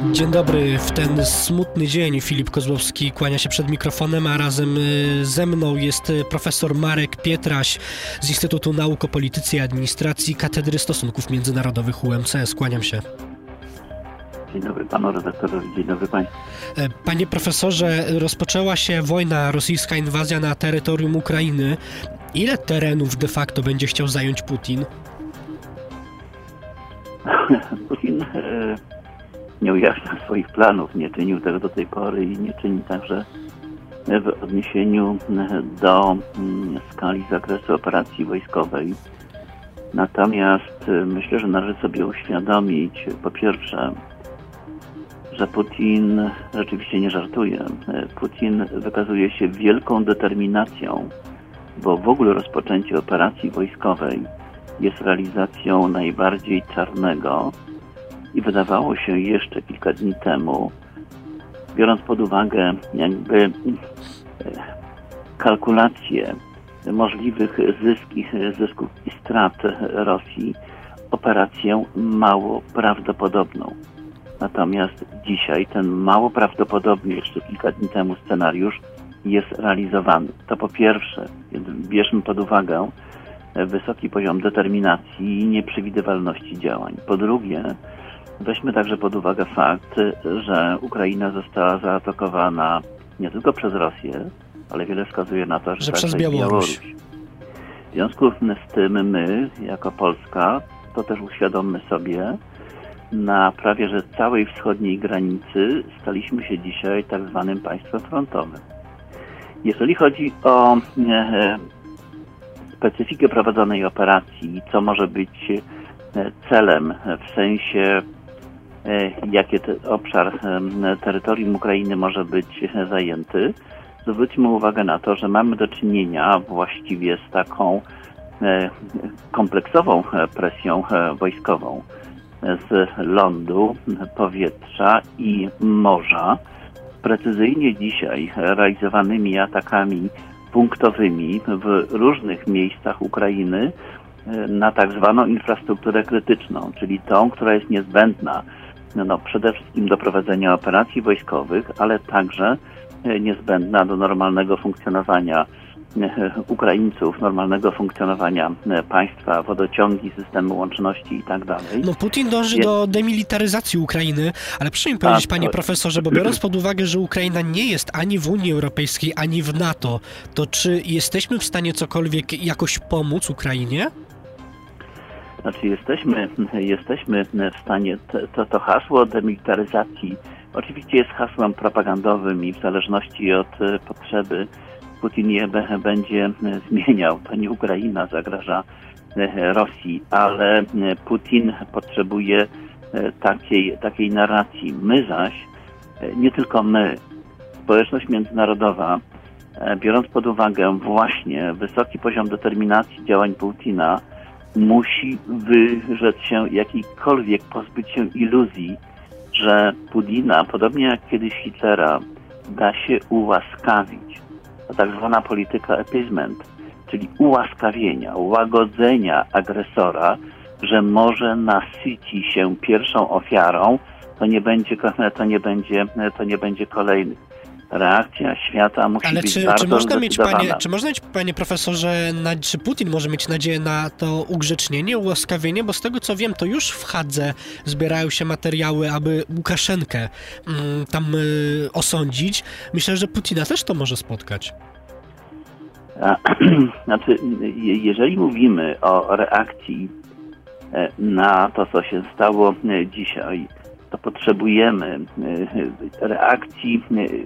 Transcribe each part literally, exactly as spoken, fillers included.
Dzień dobry. W ten smutny dzień Filip Kozłowski kłania się przed mikrofonem, a razem ze mną jest profesor Marek Pietraś z Instytutu Nauk o Polityce i Administracji Katedry Stosunków Międzynarodowych U M C S. Kłaniam się. Dzień dobry panu redaktorowi, dzień dobry państwu. Panie profesorze, rozpoczęła się wojna, rosyjska inwazja na terytorium Ukrainy. Ile terenów de facto będzie chciał zająć Putin? Putin e, nie ujawnia swoich planów, nie czynił tego do tej pory i nie czyni także w odniesieniu do m, skali zakresu operacji wojskowej. Natomiast e, myślę, że należy sobie uświadomić, po pierwsze, że Putin rzeczywiście nie żartuje. Putin wykazuje się wielką determinacją, bo w ogóle rozpoczęcie operacji wojskowej jest realizacją najbardziej czarnego i wydawało się jeszcze kilka dni temu, biorąc pod uwagę jakby kalkulacje możliwych zyski, zysków i strat Rosji, operację mało prawdopodobną. Natomiast dzisiaj ten mało prawdopodobny jeszcze kilka dni temu scenariusz jest realizowany. To po pierwsze, bierzmy pod uwagę wysoki poziom determinacji i nieprzewidywalności działań. Po drugie, weźmy także pod uwagę fakt, że Ukraina została zaatakowana nie tylko przez Rosję, ale wiele wskazuje na to, że, że także przez Białoruś. Białoruś. W związku z tym my, jako Polska, to też uświadommy sobie, na prawie że całej wschodniej granicy staliśmy się dzisiaj tak zwanym państwem frontowym. Jeżeli chodzi o e, specyfikę prowadzonej operacji, co może być celem w sensie, e, jaki te, obszar e, terytorium Ukrainy może być zajęty, zwróćmy uwagę na to, że mamy do czynienia właściwie z taką e, kompleksową presją e, wojskową z lądu, powietrza i morza, precyzyjnie dzisiaj realizowanymi atakami punktowymi w różnych miejscach Ukrainy na tak zwaną infrastrukturę krytyczną, czyli tą, która jest niezbędna no, przede wszystkim do prowadzenia operacji wojskowych, ale także niezbędna do normalnego funkcjonowania Ukraińców, normalnego funkcjonowania państwa, wodociągi, systemy łączności i tak dalej. No Putin dąży do demilitaryzacji Ukrainy, ale proszę mi powiedzieć, panie profesorze, bo biorąc pod uwagę, że Ukraina nie jest ani w Unii Europejskiej, ani w NATO, to czy jesteśmy w stanie cokolwiek jakoś pomóc Ukrainie? Znaczy jesteśmy, jesteśmy w stanie, to, to hasło demilitaryzacji oczywiście jest hasłem propagandowym i w zależności od potrzeby Putin je będzie zmieniał. To nie Ukraina zagraża Rosji, ale Putin potrzebuje takiej, takiej narracji. My zaś, nie tylko my, społeczność międzynarodowa, biorąc pod uwagę właśnie wysoki poziom determinacji działań Putina, musi wyrzec się jakiejkolwiek, pozbyć się iluzji, że Putina, podobnie jak kiedyś Hitlera, da się ułaskawić. To tak zwana polityka appeasement, czyli ułaskawienia, łagodzenia agresora, że może nasyci się pierwszą ofiarą, to nie będzie, to nie będzie, to nie będzie kolejnych. Reakcja świata musi Ale być czy, bardzo czy można mieć, panie, zdecydowana. czy można mieć, panie profesorze, na, czy Putin może mieć nadzieję na to ugrzecznienie, ułaskawienie? Bo z tego co wiem, to już w Hadze zbierają się materiały, aby Łukaszenkę mm, tam y, osądzić. Myślę, że Putina też to może spotkać. A, znaczy, jeżeli mówimy o reakcji na to, co się stało dzisiaj, to potrzebujemy reakcji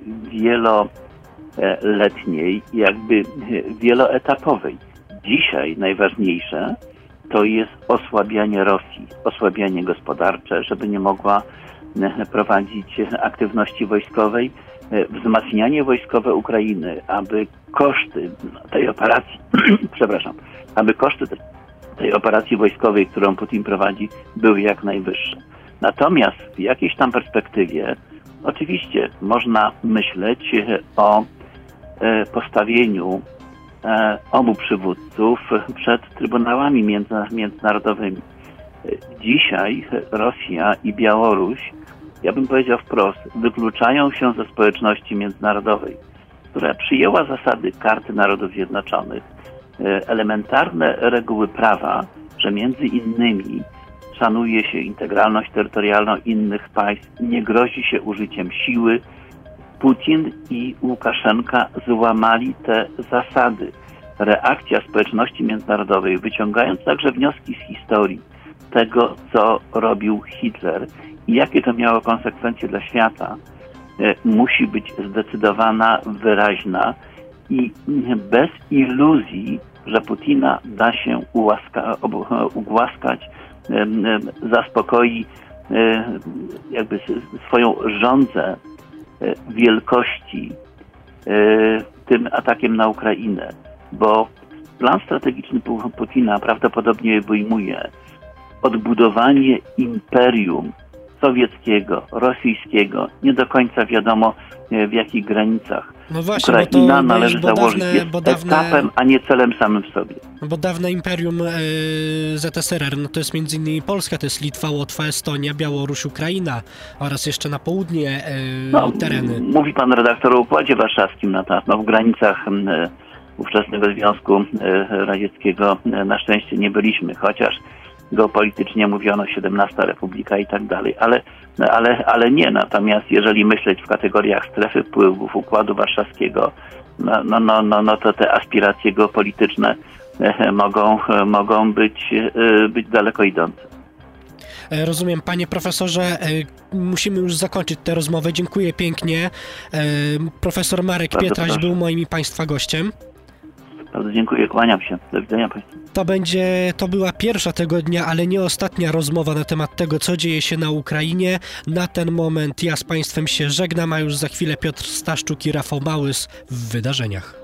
wieloletniej, jakby wieloetapowej. Dzisiaj najważniejsze to jest osłabianie Rosji, osłabianie gospodarcze, żeby nie mogła prowadzić aktywności wojskowej, wzmacnianie wojskowe Ukrainy, aby koszty tej operacji, przepraszam, aby koszty tej operacji wojskowej, którą Putin prowadzi, były jak najwyższe. Natomiast w jakiejś tam perspektywie oczywiście można myśleć o postawieniu obu przywódców przed trybunałami międzynarodowymi. Dzisiaj Rosja i Białoruś ja bym powiedział wprost, wykluczają się ze społeczności międzynarodowej, która przyjęła zasady Karty Narodów Zjednoczonych, elementarne reguły prawa, że między innymi szanuje się integralność terytorialną innych państw, nie grozi się użyciem siły. Putin i Łukaszenka złamali te zasady. Reakcja społeczności międzynarodowej, wyciągając także wnioski z historii tego, co robił Hitler i jakie to miało konsekwencje dla świata, musi być zdecydowana, wyraźna i bez iluzji, że Putina da się ułaska, ugłaskać, zaspokoi jakby swoją żądzę wielkości tym atakiem na Ukrainę, bo plan strategiczny Putina prawdopodobnie obejmuje odbudowanie imperium sowieckiego, rosyjskiego, nie do końca wiadomo w jakich granicach. No właśnie, Ukraina bo to, należy bo założyć dawne, jest bo dawne, etapem, a nie celem samym w sobie. Bo dawne imperium yy, Z S R R, no to jest między innymi Polska, to jest Litwa, Łotwa, Estonia, Białoruś, Ukraina oraz jeszcze na południe yy, no, tereny. Mówi pan redaktor o Układzie Warszawskim, natomiast no, w granicach yy, ówczesnego Związku yy, Radzieckiego yy, na szczęście nie byliśmy, chociaż geopolitycznie mówiono siedemnasta Republika i tak dalej, ale, ale, ale nie. Natomiast jeżeli myśleć w kategoriach strefy wpływów Układu Warszawskiego, no, no, no, no, no to te aspiracje geopolityczne e, mogą, e, mogą być, e, być daleko idące. Rozumiem, panie profesorze, e, musimy już zakończyć tę rozmowę. Dziękuję pięknie. E, profesor Marek Bardzo Pietraś proszę. był moim i państwa gościem. Bardzo dziękuję, kłaniam się. Do widzenia państwu. To będzie, to była pierwsza tego dnia, ale nie ostatnia rozmowa na temat tego, co dzieje się na Ukrainie. Na ten moment ja z państwem się żegnam, a już za chwilę Piotr Staszczuk i Rafał Małys w wydarzeniach.